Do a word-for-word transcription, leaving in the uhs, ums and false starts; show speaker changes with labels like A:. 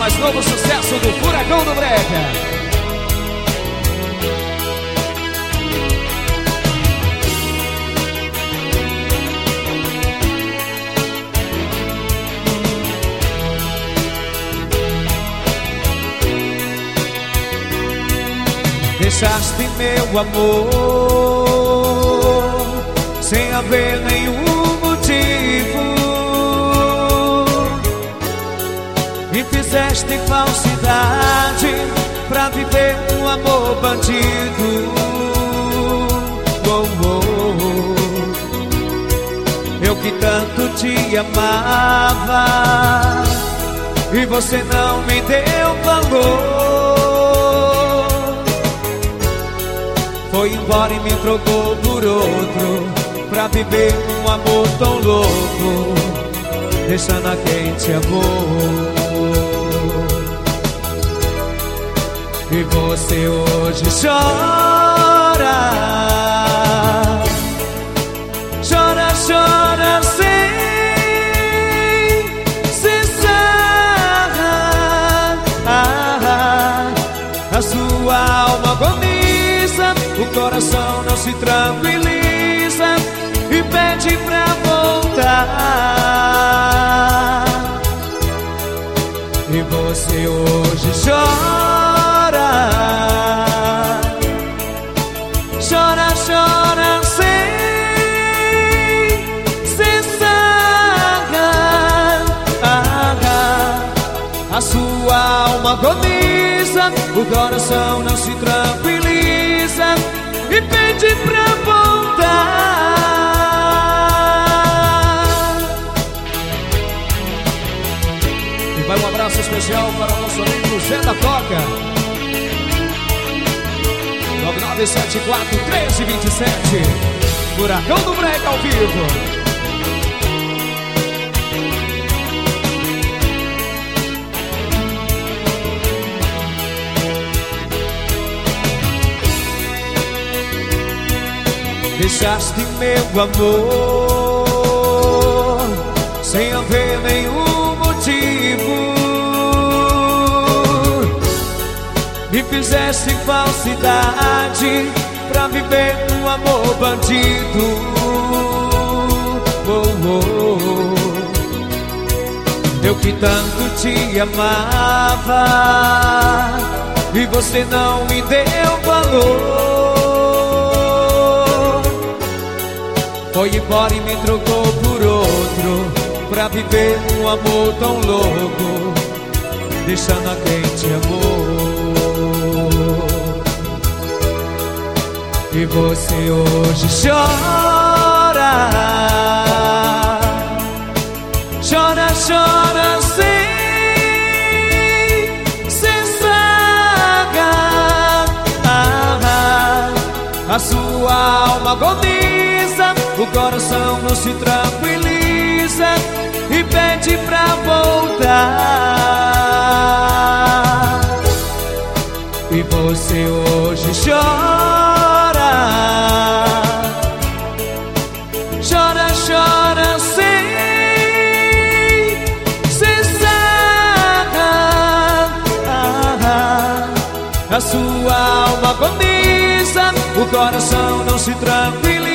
A: mais novo sucesso do Furacão do Brega.
B: Deixaste meu amor sem haver nenhum motivo e fizeste falsidade pra viver um amor bandido. Oh, oh, oh. Eu que tanto te amava e você não me deu valor. Foi embora e me trocou por outro pra viver um amor tão louco, deixando a quem te amou. E você hoje chora, chora, chora sem cessar. A sua alma agoniza, o coração não se tranquiliza e pede pra voltar. E você hoje chora, chora, chora sem cessar. A sua alma agoniza, o coração não se tranquiliza e pede pra voltar.
A: E vai um abraço especial para o nosso amigo Zé da Toca. nove nove sete quatro, um três dois sete. Furacão do Brega ao vivo.
B: Deixaste meu amor sem haver nenhum motivo e fizeste falsidade pra viver um amor bandido. Oh, oh, oh. Eu que tanto te amava e você não me deu valor. Foi embora e me trocou por outro pra viver um amor tão louco, deixando a quem te amou. E você hoje chora, chora, chora sem cessar. A sua alma agoniza, o coração não se tranquiliza e pede pra voltar. E você hoje chora, chora, chora sem cessar. A sua alma agoniza, o coração não se tranquiliza